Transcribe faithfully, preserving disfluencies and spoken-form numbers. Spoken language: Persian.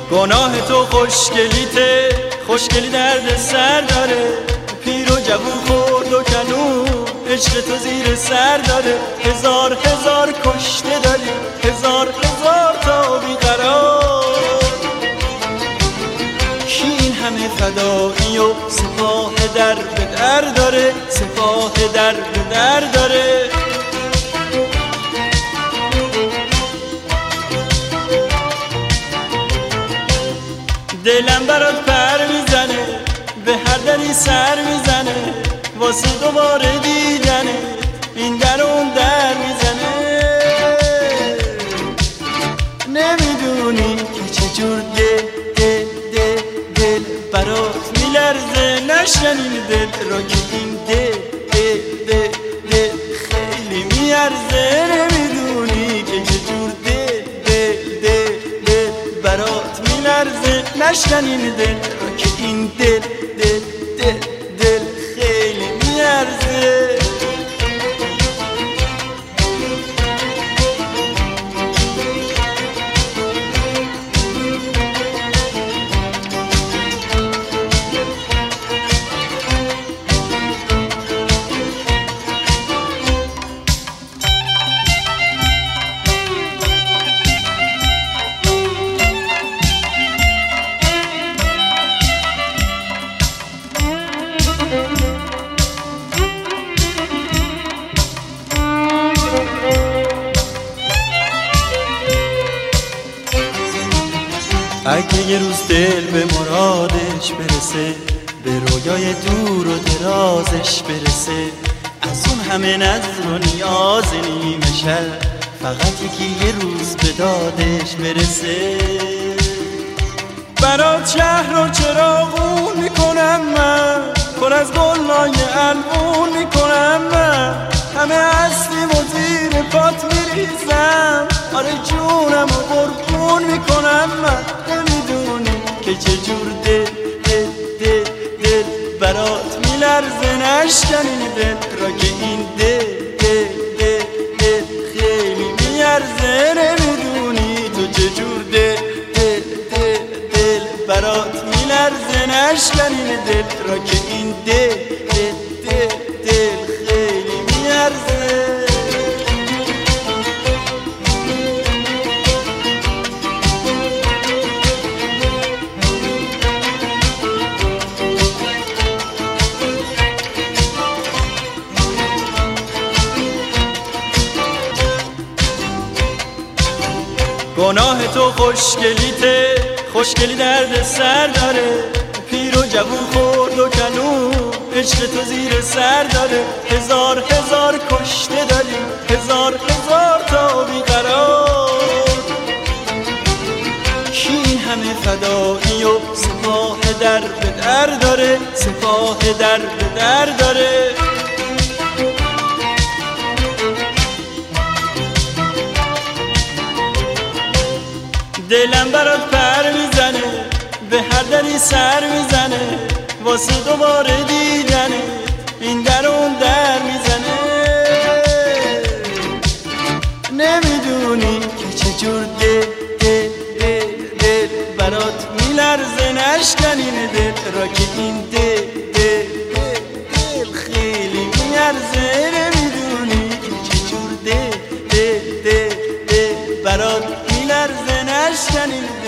گناه تو خوشگلیته، خوشگلی درد سر داره، پیر و جوون خورد و کنون عشق تو زیر سر داره. هزار هزار کشته داری، هزار هزار تا بیقرار، کی این همه فدایی و سپاه در به در داره، سپاه در به در داره. دلم برات پر میزنه، به هر دری سر میزنه، واسه دوباره دیدنه این در اون در میزنه. نمیدونی که چجور دل دل دل دل برات میلرزه، نشنین دل را که این دل دل دل دل خیلی میارزه. نمیدونی که چجور دل دل دل دل برات میلرزه، نشنین دل را که این دل دل دل دل خیلی میارزه. اگه یه روز دل به مرادش برسه، به رویای دور و درازش برسه، از اون همه نظر و نیاز نیمه شب فقط یکی یه روز به دادش برسه. برات شهر و چراغون میکنم من، پر از گلای البون میکنم من، همه هستیم و زیر پات میریزم، آره جونم و قربون میکنم من. نمیدونی که چجور دل دل دل دل برات میلرزه، نشکنین دل را که این دل دل دل دل خیلی میارزه. نمیدونی تو چجور دل دل دل دل برات میلرزه، نشکنین دل را که این دل دل دل دل خیلی میارزه. گناه تو خوشگلیته، خوشگلی درد سر داره، پیر و جوون خورد و کنون عشق تو زیر سر داره. هزار هزار کشته داری، هزار هزار تا بیقرار، کی این همه فدایی و سپاه در به در داره، سپاه در به در داره. دلم برات پر میزنه، به هر دری سر میزنه، واسه دوباره دیدنه این در اون در میزنه. نمیدونی که چجور دل دل دل دل برات میلرزه، نشکنین دل را که این دل دل دل دل خیلی میارزه. نمیدونی که چجور دل دل دل دل برات میلرزه، نشکنین